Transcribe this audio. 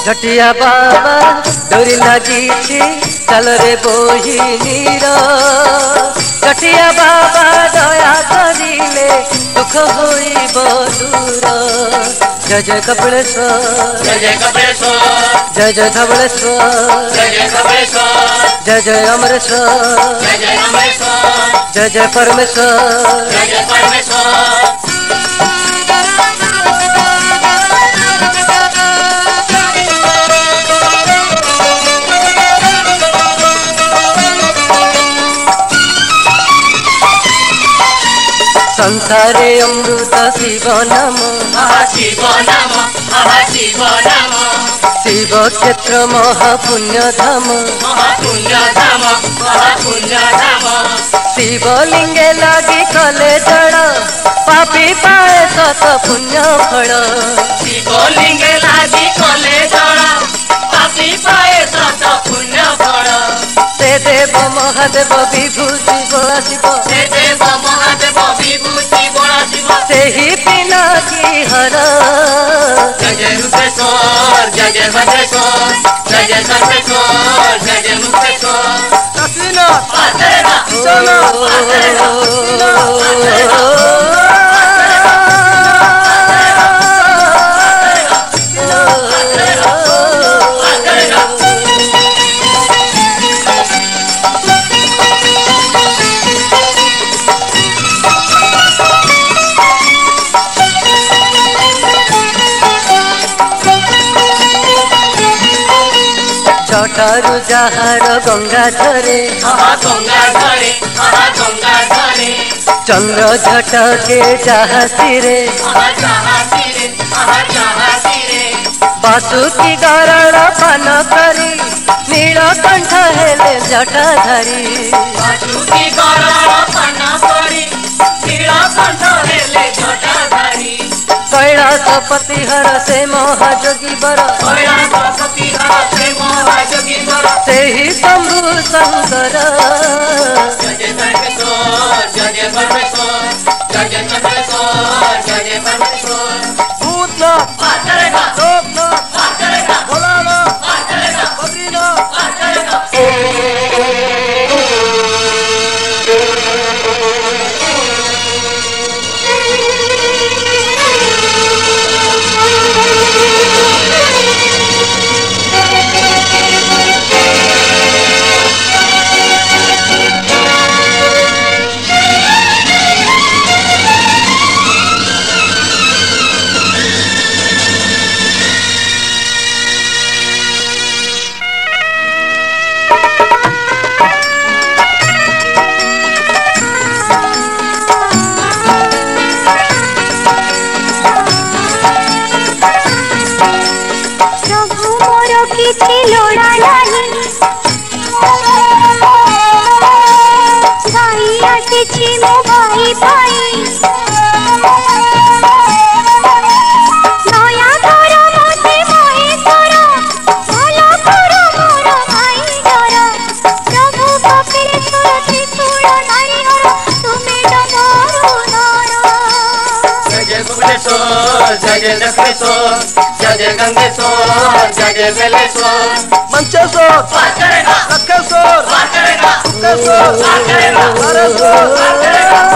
झटिया बाबा डोरी लगी चल रे बोहिनीर झटिया बाबा दया करिले दुख होइब दूर। जय जय कपिलेश्वर जय जय कपिलेश्वर जय जय धवलेश्वर जय जय कपिलेश्वर जय जय अमरेश्वर जय जय अमरेश्वर जय जय परमेश्वर जय जय परमेश्वर। संसारे अमृत शिव नाम शिव नाम शिव नाम शिव क्षेत्र महापुण्य धाम महापुण्य धाम महापुण्य धाम। शिवलिंगे लगी कले जड़ पापी पाए सत पुण्य फल। शिवलिंगे लगी कले जड़ पापी पाए सत पुण्य फल। से देव महादेव विभूति बड़ा शिव से देव महादेव विभूति बड़ा शिव से ही पिनाकी हर। जय जय रूपेश्वर जय जय भद्रेश्वर जय जय सर्वेश्वर जय जय मुक्तेश्वर। काशीनाथ आतरेगा जटारु जहार गंगा झरे गंगा झरे गंगा झरे। चंद्र झटके जहासी रे बासुकी गरण पान करी नीलकंठ हेले जटाधारी। बासुकी गरण पान करी नीलकंठ हेले जटाधारी। कैलासपति हर से महाजोगी बर कैलासपति हर से महाजोगी बर से ही शंभु शंकर। जय जय सर्वेश्वर जय जय परमेश्वर जय जय सर्वेश्वर जय जय परमेश्वर। भूतनाथ आतरेगा लोकनाथ आतरेगा भोलानाथ आतरेगा बद्रीनाथ आतरेगा। जय जय दक्षेश्वर जय जय गंगेश्वर जय जय बेलेश्वर। मंचेश्वर आतरेगा लखेश्वर आतरेगा गुप्तेश्वर आतरेगा हरेश्वर